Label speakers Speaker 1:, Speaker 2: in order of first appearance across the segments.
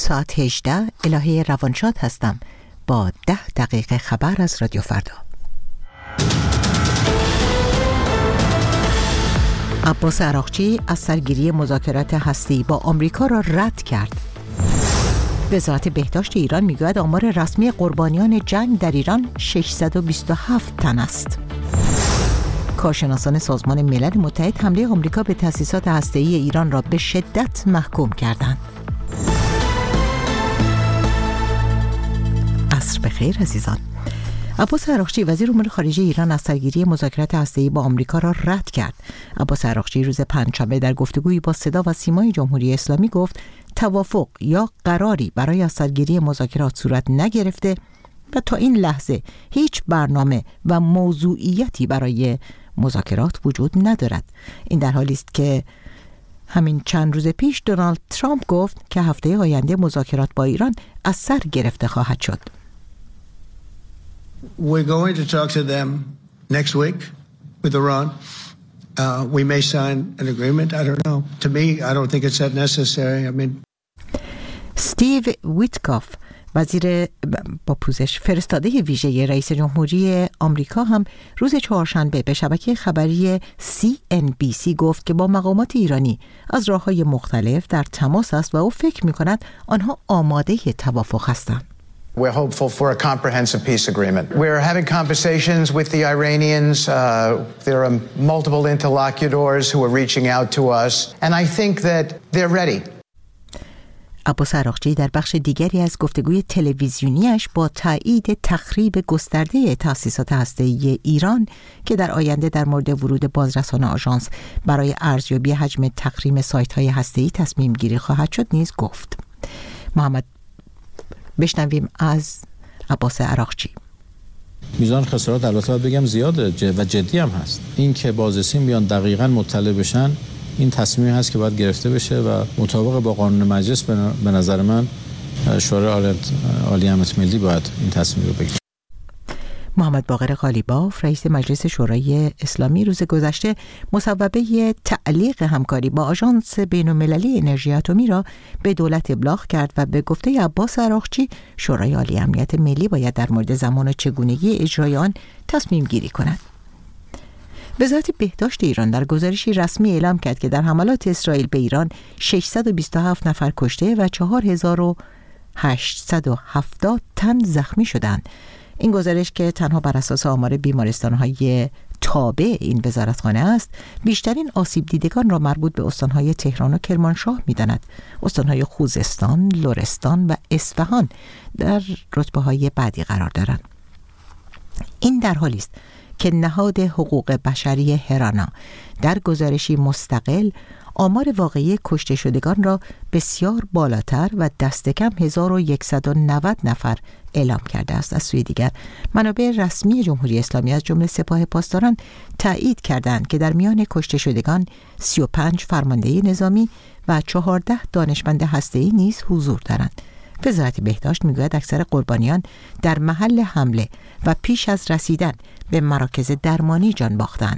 Speaker 1: ساعت 18 الهه روانشاد هستم با 10 دقیقه خبر از رادیو فردا. عباس عراقچی از سرگیری مذاکرات هسته‌ای با آمریکا را رد کرد. وزارت بهداشت ایران میگوید آمار رسمی قربانیان جنگ در ایران 627 تن است. کارشناسان سازمان ملل متحد حمله آمریکا به تأسیسات هسته‌ای ایران را به شدت محکوم کردند. عصر بخیر عزیزان. عباس عراقچی وزیر امور خارجه ایران از سرگیری مذاکرات هسته‌ای با آمریکا را رد کرد. عباس عراقچی روز پنجشنبه در گفتگویی با صدا و سیمای جمهوری اسلامی گفت توافق یا قراری برای از سرگیری مذاکرات صورت نگرفته و تا این لحظه هیچ برنامه و موضوعیتی برای مذاکرات وجود ندارد. این در حالی است که همین چند روز پیش دونالد ترامپ گفت که هفته آینده مذاکرات با ایران از سر گرفته خواهد شد.
Speaker 2: We're going to talk to them next week with Iran. We may sign an agreement. I don't know. To me, I don't think it's that necessary. I mean,
Speaker 1: استیو ویتکاف وزیر با پوزش فرستاده ویژه رئیس جمهوری آمریکا هم روز چهارشنبه به شبکه خبری CNBC گفت که با مقامات ایرانی از راه‌های مختلف در تماس است و او فکر می‌کند آنها آماده توافق هستند.
Speaker 3: We're hopeful for a comprehensive peace agreement. We're having conversations with the Iranians. There are multiple interlocutors who are reaching out to us, and I think that they're ready.
Speaker 1: عباس عراقچی در بخش دیگری از گفتگوی تلویزیونیش با تایید تخریب گسترده تأسیسات هسته‌ای ایران که در آینده در مورد ورود بازرسان آژانس برای ارزیابی حجم تحریم سایت‌های هسته‌ای تصمیم گیری خواهد شد نیز گفت. محمد بشنویم از عباس عراقچی.
Speaker 4: میزان خسارات البته باید بگم زیاده و جدی هم هست. این که بازرسین بیان دقیقاً مطلع بشن این تصمیمی هست که باید گرفته بشه و مطابق با قانون مجلس به نظر من شورای عالی امنیت ملی باید این تصمیم رو بگیره.
Speaker 1: محمد باقر قالیباف رئیس مجلس شورای اسلامی روز گذشته مصوبه تعلیق همکاری با آژانس بین‌المللی انرژی اتمی را به دولت ابلاغ کرد و به گفته عباس عراقچی شورای عالی امنیت ملی باید در مورد زمان و چگونگی اجرای آن تصمیم گیری کند. وزارت بهداشت ایران در گزارشی رسمی اعلام کرد که در حملات اسرائیل به ایران 627 نفر کشته و 4870 تن زخمی شدند. این گزارش که تنها بر اساس آمار بیمارستان‌های تابع این وزارتخانه است، بیشترین آسیب دیدگان را مربوط به استان‌های تهران و کرمانشاه می‌داند. استان‌های خوزستان، لرستان و اصفهان در رتبه‌های بعدی قرار دارند. این در حالی است که نهاد حقوق بشری هرانا در گزارشی مستقل آمار واقعی کشته شدگان را بسیار بالاتر و دست کم 1190 نفر اعلام کرده است. از سوی دیگر منابع رسمی جمهوری اسلامی از جمله سپاه پاسداران تایید کردند که در میان کشته شدگان 35 فرمانده نظامی و 14 دانشمند هسته‌ای نیز حضور دارند. وزارت بهداشت میگوید اکثر قربانیان در محل حمله و پیش از رسیدن به مراکز درمانی جان باختند.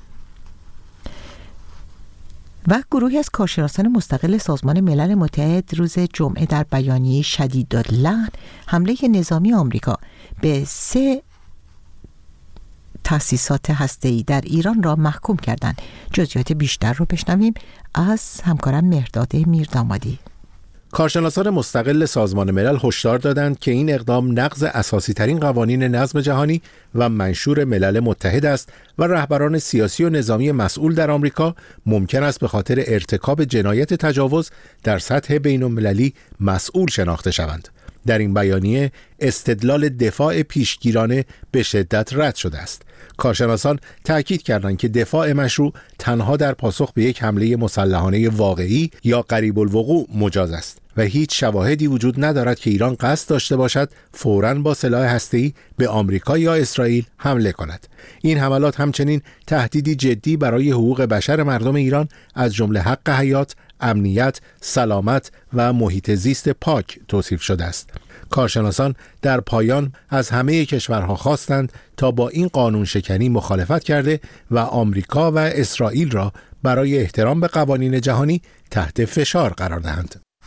Speaker 1: و گروهی از کارشناسان مستقل سازمان ملل متحد روز جمعه در بیانیه شدیداللحن حمله نظامی آمریکا به 3 تأسیسات هسته‌ای در ایران را محکوم کردند. جزئیات بیشتر رو بشنویم از همکارم مهرداد میردامادی.
Speaker 5: کارشناسان مستقل سازمان ملل هشدار دادند که این اقدام نقض اساسی ترین قوانین نظم جهانی و منشور ملل متحد است و رهبران سیاسی و نظامی مسئول در آمریکا ممکن است به خاطر ارتکاب جنایت تجاوز در سطح بین‌المللی مسئول شناخته شوند. در این بیانیه استدلال دفاع پیشگیرانه به شدت رد شده است. کارشناسان تأکید کردند که دفاع مشروع تنها در پاسخ به یک حمله مسلحانه واقعی یا قریب الوقوع مجاز است و هیچ شواهدی وجود ندارد که ایران قصد داشته باشد فوراً با سلاح هسته‌ای به آمریکا یا اسرائیل حمله کند. این حملات همچنین تهدیدی جدی برای حقوق بشر مردم ایران از جمله حق حیات، امنیت، سلامت و محیط زیست پاک توصیف شده است. کارشناسان در پایان از همه کشورها خواستند تا با این قانون شکنی مخالفت کرده و آمریکا و اسرائیل را برای احترام به قوانین جهانی تحت فشار قرار دهند.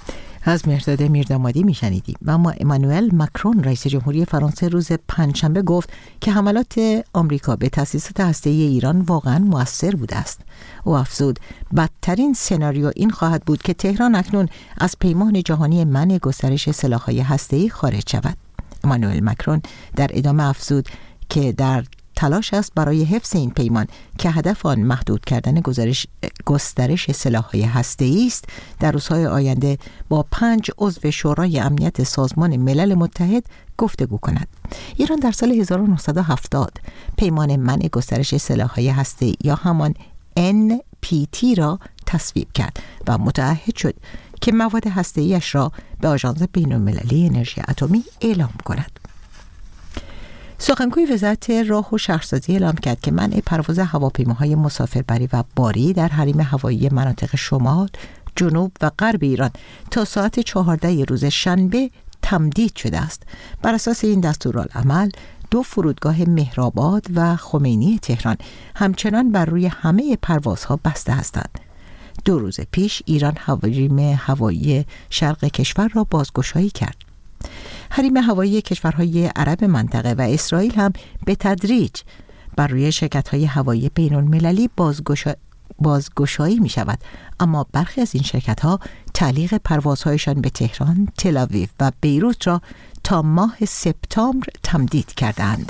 Speaker 1: از مهرداد میردامادی میشنیدیم. و اما امانوئل مکرون رئیس جمهوری فرانسه روز پنجشنبه گفت که حملات آمریکا به تأسیسات هسته‌ای ایران واقعا مؤثر بوده است. او افزود بدترین سناریو این خواهد بود که تهران اکنون از پیمان جهانی منع گسترش سلاح‌های هسته‌ای خارج شود. امانوئل مکرون در ادامه افزود که در تلاش است برای حفظ این پیمان که هدف آن محدود کردن گسترش سلاح‌های هسته‌ای است در روزهای آینده با 5 عضو شورای امنیت سازمان ملل متحد گفتگو کند. ایران در سال 1970 پیمان منع گسترش سلاح‌های هسته‌ای یا همان NPT را تصویب کرد و متعهد شد که مواد هسته‌ای‌اش را به آژانس بین‌المللی انرژی اتمی اعلام کند. سخنگوی وزارت راه و شهرسازی اعلام کرد که منع پرواز هواپیماهای مسافربری و باری در حریم هوایی مناطق شمال، جنوب و غرب ایران تا ساعت 14 روز شنبه تمدید شده است. بر اساس این دستورالعمل 2 فرودگاه مهرآباد و خمینی تهران همچنان بر روی همه پروازها بسته هستند. 2 روز پیش ایران حریم هوایی شرق کشور را بازگشایی کرد. حریم هوایی کشورهای عرب منطقه و اسرائیل هم به تدریج بر روی شرکت‌های هوایی بین‌المللی بازگشایی می شود، اما برخی از این شرکت‌ها تعلیق پروازهایشان به تهران، تل‌آویو و بیروت را تا ماه سپتامبر تمدید کردند.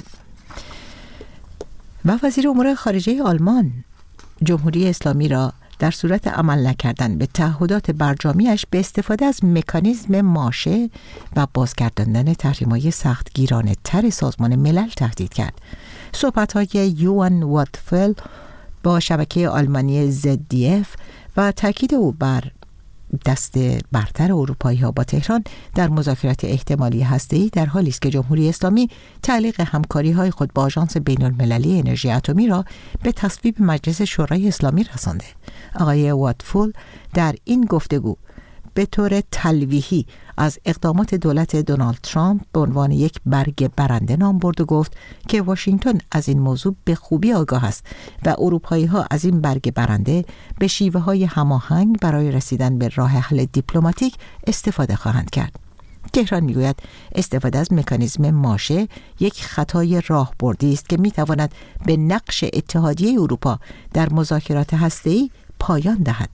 Speaker 1: و وزیر امور خارجه آلمان جمهوری اسلامی را در صورت عمل نکردن به تعهدات برجامیش به استفاده از مکانیزم ماشه و بازگرداندن تحریم‌های سختگیرانه تر سازمان ملل تهدید کرد. صحبت‌های یوان واتفل با شبکه آلمانی ZDF و تاکید او بر دست برتر اروپایی‌ها با تهران در مذاکرات احتمالی هسته‌ای در حالی است که جمهوری اسلامی تعلیق همکاری‌های خود با آژانس بین‌المللی انرژی اتمی را به تصویب مجلس شورای اسلامی رسانده. آقای واتفول در این گفتگو به طور تلویحی از اقدامات دولت دونالد ترامپ به عنوان یک برگ برنده نام برد و گفت که واشنگتن از این موضوع به خوبی آگاه است و اروپایی‌ها از این برگ برنده به شیوه‌های هماهنگ برای رسیدن به راه حل دیپلماتیک استفاده خواهند کرد. تهران میگوید استفاده از مکانیزم ماشه یک خطای راهبردی است که میتواند به نقش اتحادیه اروپا در مذاکرات هسته‌ای پایان دهد.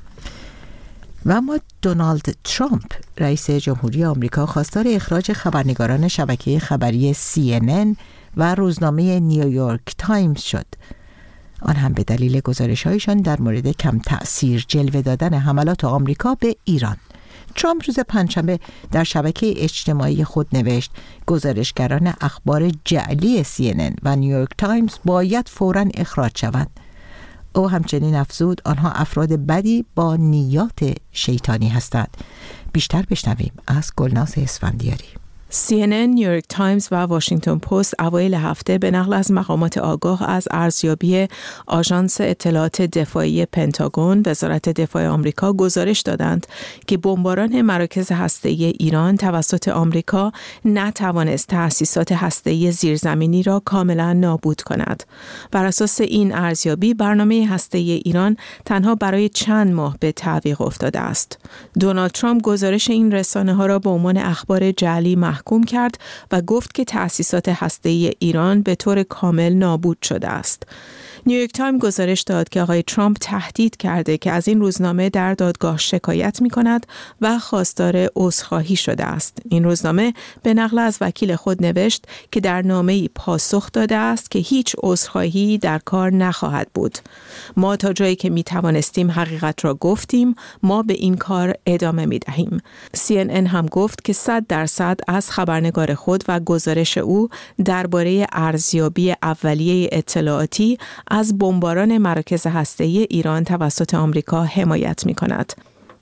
Speaker 1: و اما دونالد ترامپ رئیس جمهوری آمریکا خواستار اخراج خبرنگاران شبکه خبری CNN و روزنامه نیویورک تایمز شد، آن هم به دلیل گزارش‌هایشان در مورد کم تأثیر جلوه دادن حملات آمریکا به ایران. ترامپ روز پنجشنبه در شبکه اجتماعی خود نوشت گزارشگران اخبار جعلی CNN و نیویورک تایمز باید فوراً اخراج شوند. او همچنین افزود آنها افراد بدی با نیات شیطانی هستند. بیشتر بشنویم از گلناز اسفندیاری.
Speaker 6: CNN، نیویورک تایمز و واشنگتن پست اوایل هفته به نقل از مقامات آگاه از ارزیابی آژانس اطلاعات دفاعی پنتاگون وزارت دفاع آمریکا گزارش دادند که بمباران مراکز هسته‌ای ایران توسط آمریکا نتوانست تأسیسات هسته‌ای زیرزمینی را کاملا نابود کند. بر اساس این ارزیابی برنامه هسته‌ای ایران تنها برای چند ماه به تعویق افتاده است. دونالد ترامپ گزارش این رسانه‌ها را به عنوان اخبار جعلی محکوم کرد و گفت که تأسیسات هسته‌ای ایران به طور کامل نابود شده است. نیویورک تایمز گزارش داد که آقای ترامپ تهدید کرده که از این روزنامه در دادگاه شکایت می‌کند و خواستار عذرخواهی شده است. این روزنامه به نقل از وکیل خود نوشت که در نامه‌ای پاسخ داده است که هیچ عذرخواهی در کار نخواهد بود. ما تا جایی که می‌توانستیم حقیقت را گفتیم، ما به این کار ادامه می‌دهیم. CNN هم گفت که 100% از خبرنگار خود و گزارش او درباره ارزیابی اولیه اطلاعاتی از بمباران مراکز هسته‌ای ایران توسط آمریکا حمایت می‌کند.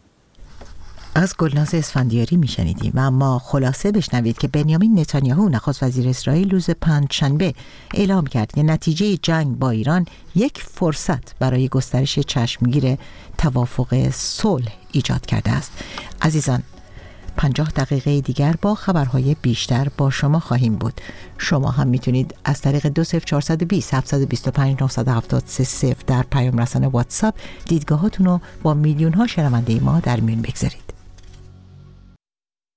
Speaker 1: از گلناز اسفندیاری میشنیدیم. اما خلاصه بشنوید که بنیامین نتانیاهو نخست وزیر اسرائیل روز پنجشنبه اعلام کرد که نتیجه جنگ با ایران یک فرصت برای گسترش چشمگیر توافق صلح ایجاد کرده است. عزیزان، 50 دقیقه دیگر با خبرهای بیشتر با شما خواهیم بود. شما هم میتونید از طریق 20420 725 973 در پیام رسانه واتساپ دیدگاهاتون رو با میلیون ها شنونده ما در میون بگذارید.